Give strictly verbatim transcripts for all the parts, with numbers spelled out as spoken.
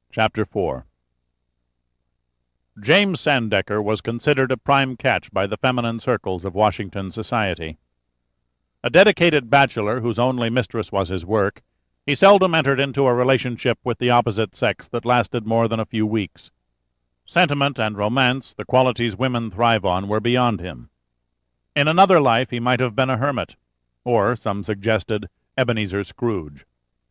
Chapter four. James Sandecker was considered a prime catch by the feminine circles of Washington society. A dedicated bachelor whose only mistress was his work, he seldom entered into a relationship with the opposite sex that lasted more than a few weeks. Sentiment and romance, the qualities women thrive on, were beyond him. In another life he might have been a hermit, or, some suggested, Ebenezer Scrooge.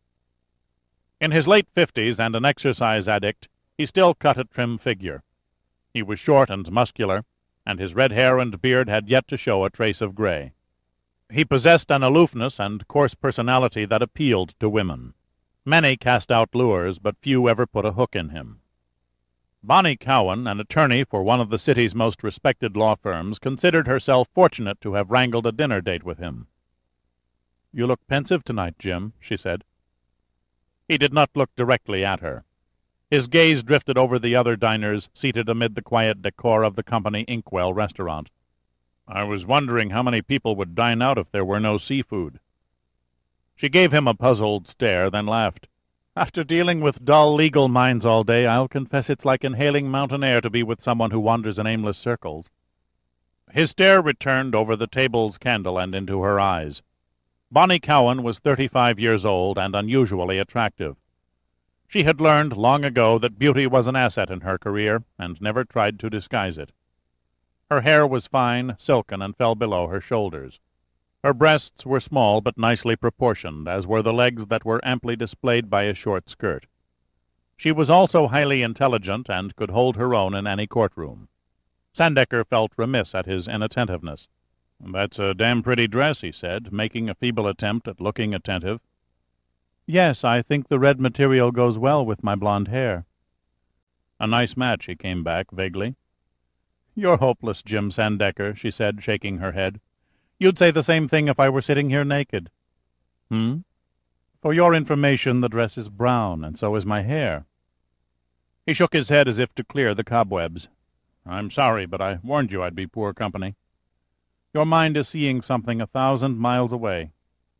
In his late fifties and an exercise addict, he still cut a trim figure. He was short and muscular, and his red hair and beard had yet to show a trace of gray. He possessed an aloofness and coarse personality that appealed to women. Many cast out lures, but few ever put a hook in him. Bonnie Cowan, an attorney for one of the city's most respected law firms, considered herself fortunate to have wrangled a dinner date with him. "You look pensive tonight, Jim," she said. He did not look directly at her. His gaze drifted over the other diners seated amid the quiet decor of the company Inkwell restaurant. "I was wondering how many people would dine out if there were no seafood." She gave him a puzzled stare, then laughed. "After dealing with dull legal minds all day, I'll confess it's like inhaling mountain air to be with someone who wanders in aimless circles." His stare returned over the table's candle and into her eyes. Bonnie Cowan was thirty-five years old and unusually attractive. She had learned long ago that beauty was an asset in her career, and never tried to disguise it. Her hair was fine, silken, and fell below her shoulders. Her breasts were small but nicely proportioned, as were the legs that were amply displayed by a short skirt. She was also highly intelligent and could hold her own in any courtroom. Sandecker felt remiss at his inattentiveness. "That's a damn pretty dress," he said, making a feeble attempt at looking attentive. "Yes, I think the red material goes well with my blonde hair." "A nice match," he came back vaguely. "You're hopeless, Jim Sandecker," she said, shaking her head. "You'd say the same thing if I were sitting here naked." "Hmm? For your information, the dress is brown, and so is my hair." He shook his head as if to clear the cobwebs. "I'm sorry, but I warned you I'd be poor company. Your mind is seeing something a thousand miles away."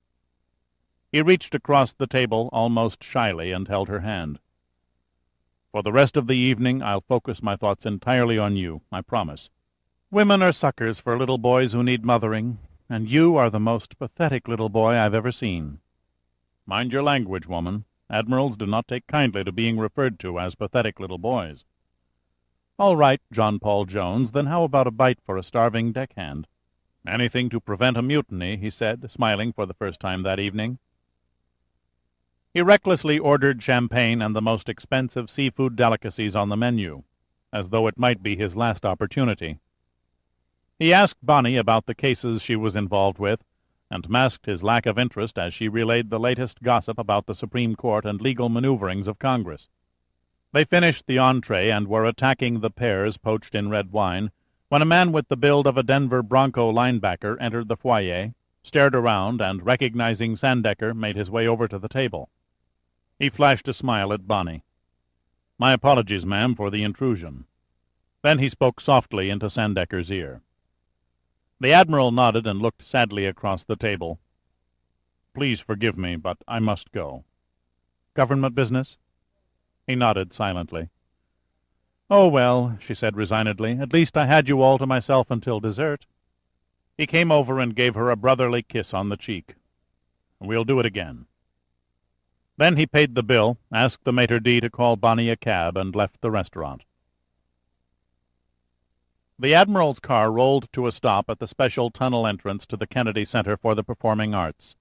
He reached across the table almost shyly and held her hand. "For the rest of the evening I'll focus my thoughts entirely on you, I promise. Women are suckers for little boys who need mothering, and you are the most pathetic little boy I've ever seen." "Mind your language, woman. Admirals do not take kindly to being referred to as pathetic little boys." "All right, John Paul Jones, then how about a bite for a starving deckhand?" "Anything to prevent a mutiny," he said, smiling for the first time that evening. He recklessly ordered champagne and the most expensive seafood delicacies on the menu, as though it might be his last opportunity. He asked Bonnie about the cases she was involved with, and masked his lack of interest as she relayed the latest gossip about the Supreme Court and legal maneuverings of Congress. They finished the entree and were attacking the pears poached in red wine, when a man with the build of a Denver Bronco linebacker entered the foyer, stared around, and, recognizing Sandecker, made his way over to the table. He flashed a smile at Bonnie. "My apologies, ma'am, for the intrusion." Then he spoke softly into Sandecker's ear. The Admiral nodded and looked sadly across the table. "Please forgive me, but I must go." "Government business?" He nodded silently. "Oh, well," she said resignedly, "at least I had you all to myself until dessert." He came over and gave her a brotherly kiss on the cheek. "We'll do it again." Then he paid the bill, asked the maitre d' to call Bonnie a cab, and left the restaurant. The Admiral's car rolled to a stop at the special tunnel entrance to the Kennedy Center for the Performing Arts.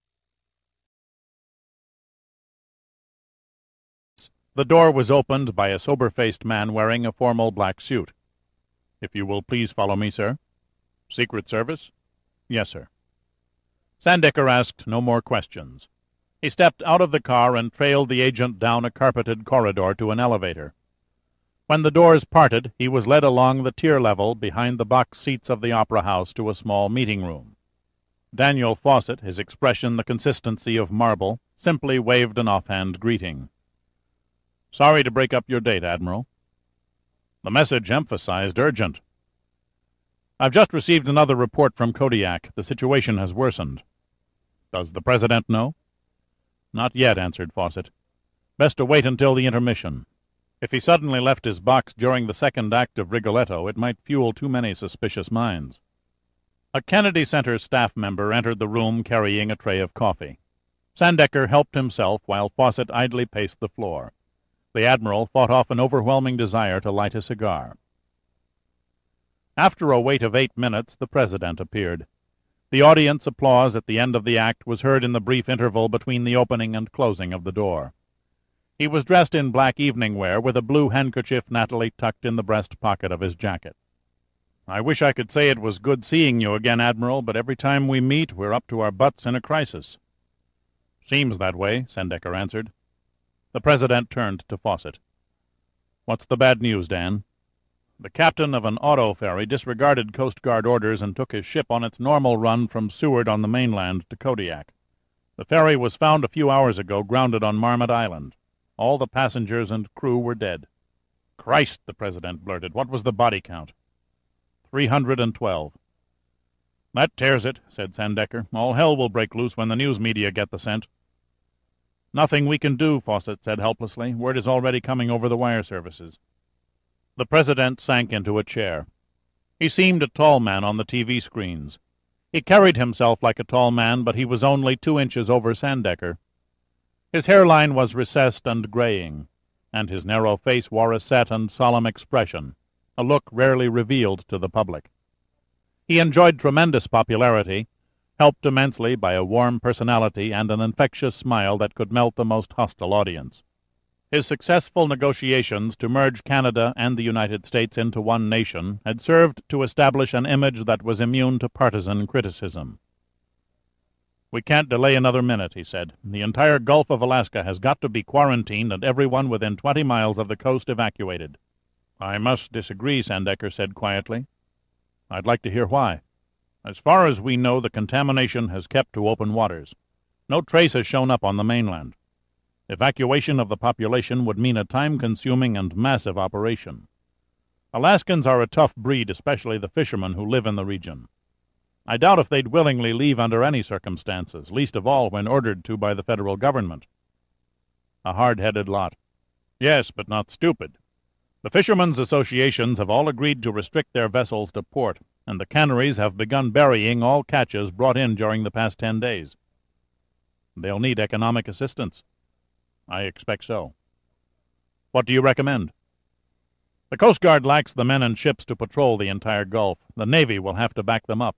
The door was opened by a sober-faced man wearing a formal black suit. "If you will please follow me, sir." "Secret Service?" "Yes, sir." Sandecker asked no more questions. He stepped out of the car and trailed the agent down a carpeted corridor to an elevator. When the doors parted, he was led along the tier level behind the box seats of the Opera House to a small meeting room. Daniel Fawcett, his expression the consistency of marble, simply waved an offhand greeting. "Sorry to break up your date, Admiral." The message emphasized urgent. "I've just received another report from Kodiak. The situation has worsened." "Does the President know?" "Not yet," answered Fawcett. "Best to wait until the intermission. If he suddenly left his box during the second act of Rigoletto, it might fuel too many suspicious minds. A Kennedy Center staff member entered the room carrying a tray of coffee. Sandecker helped himself while Fawcett idly paced the floor. The Admiral fought off an overwhelming desire to light a cigar. After a wait of eight minutes, the President appeared. The audience applause at the end of the act was heard in the brief interval between the opening and closing of the door. He was dressed in black evening wear, with a blue handkerchief nattily tucked in the breast pocket of his jacket. "I wish I could say it was good seeing you again, Admiral, but every time we meet we're up to our butts in a crisis." "Seems that way," Sandecker answered. The President turned to Fawcett. "What's the bad news, Dan?" "The captain of an auto ferry disregarded Coast Guard orders and took his ship on its normal run from Seward on the mainland to Kodiak. The ferry was found a few hours ago grounded on Marmot Island. All the passengers and crew were dead." "Christ," the President blurted, "what was the body count?" Three hundred and twelve. "That tears it," said Sandecker. "All hell will break loose when the news media get the scent." "Nothing we can do," Fawcett said helplessly. "Word is already coming over the wire services." The President sank into a chair. He seemed a tall man on the T V screens. He carried himself like a tall man, but he was only two inches over Sandecker. His hairline was recessed and graying, and his narrow face wore a set and solemn expression, a look rarely revealed to the public. He enjoyed tremendous popularity, helped immensely by a warm personality and an infectious smile that could melt the most hostile audience. His successful negotiations to merge Canada and the United States into one nation had served to establish an image that was immune to partisan criticism. "We can't delay another minute," he said. "The entire Gulf of Alaska has got to be quarantined and everyone within twenty miles of the coast evacuated." "I must disagree," Sandecker said quietly. "I'd like to hear why." "As far as we know, the contamination has kept to open waters. No trace has shown up on the mainland. Evacuation of the population would mean a time-consuming and massive operation. Alaskans are a tough breed, especially the fishermen who live in the region. I doubt if they'd willingly leave under any circumstances, least of all when ordered to by the federal government." "A hard-headed lot." "Yes, but not stupid. The fishermen's associations have all agreed to restrict their vessels to port, and the canneries have begun burying all catches brought in during the past ten days." "They'll need economic assistance." "I expect so." "What do you recommend?" "The Coast Guard lacks the men and ships to patrol the entire Gulf. The Navy will have to back them up."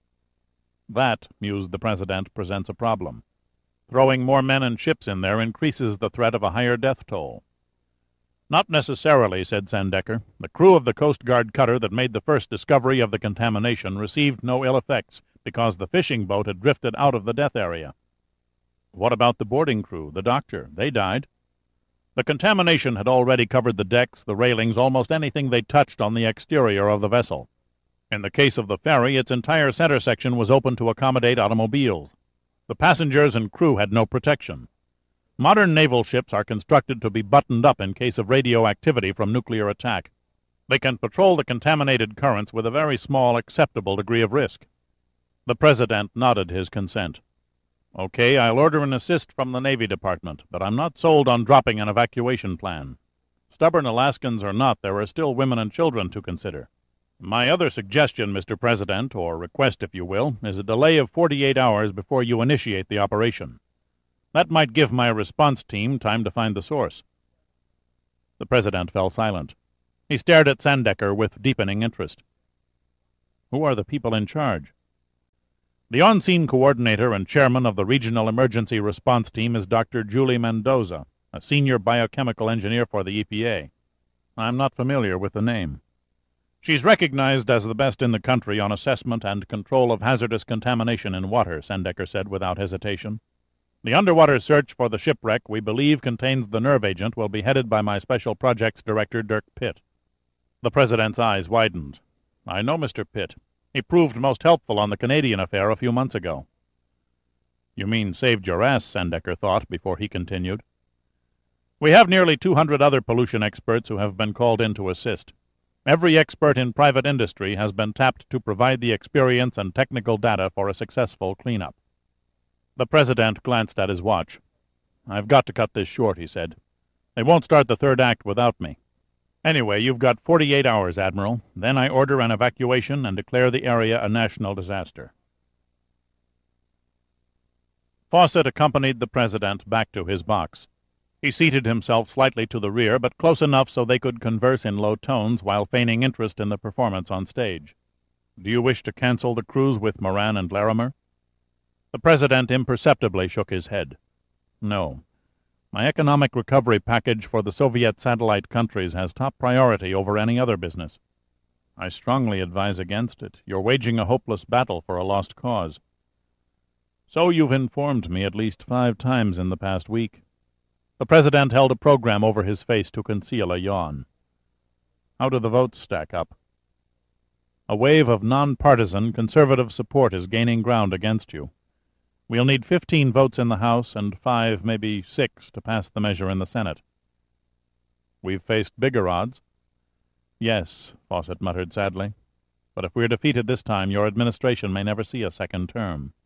"That," mused the President, "presents a problem. Throwing more men and ships in there increases the threat of a higher death toll." "Not necessarily," said Sandecker. "The crew of the Coast Guard cutter that made the first discovery of the contamination received no ill effects because the fishing boat had drifted out of the death area." "What about the boarding crew, the doctor? They died." "The contamination had already covered the decks, the railings, almost anything they touched on the exterior of the vessel. In the case of the ferry, its entire center section was open to accommodate automobiles. The passengers and crew had no protection. Modern naval ships are constructed to be buttoned up in case of radioactivity from nuclear attack. They can patrol the contaminated currents with a very small, acceptable degree of risk." The President nodded his consent. "Okay, I'll order an assist from the Navy Department, but I'm not sold on dropping an evacuation plan. Stubborn Alaskans or not, there are still women and children to consider. My other suggestion, Mister President, or request if you will, is a delay of forty-eight hours before you initiate the operation. That might give my response team time to find the source." The President fell silent. He stared at Sandecker with deepening interest. "Who are the people in charge?" "The on-scene coordinator and chairman of the Regional Emergency Response Team is Doctor Julie Mendoza, a senior biochemical engineer for the E P A. I'm not familiar with the name." "She's recognized as the best in the country on assessment and control of hazardous contamination in water," Sandecker said without hesitation. "The underwater search for the shipwreck we believe contains the nerve agent will be headed by my Special Projects Director, Dirk Pitt." The President's eyes widened. "I know Mister Pitt. He proved most helpful on the Canadian affair a few months ago." "You mean saved your ass," Sandecker thought, before he continued. "We have nearly two hundred other pollution experts who have been called in to assist. Every expert in private industry has been tapped to provide the experience and technical data for a successful cleanup." The President glanced at his watch. "I've got to cut this short," he said. They won't start the third act without me. Anyway, you've got forty-eight hours, Admiral. Then I order an evacuation and declare the area a national disaster." Fawcett accompanied the President back to his box. He seated himself slightly to the rear, but close enough so they could converse in low tones while feigning interest in the performance on stage. "Do you wish to cancel the cruise with Moran and Larimer?" The President imperceptibly shook his head. "No. My economic recovery package for the Soviet satellite countries has top priority over any other business. I strongly advise against it. You're waging a hopeless battle for a lost cause." "So you've informed me at least five times in the past week." The President held a program over his face to conceal a yawn. "How do the votes stack up?" "A wave of non-partisan conservative support is gaining ground against you. We'll need fifteen votes in the House and five, maybe six, to pass the measure in the Senate." "We've faced bigger odds." "Yes," Fawcett muttered sadly. "But if we're defeated this time, your administration may never see a second term."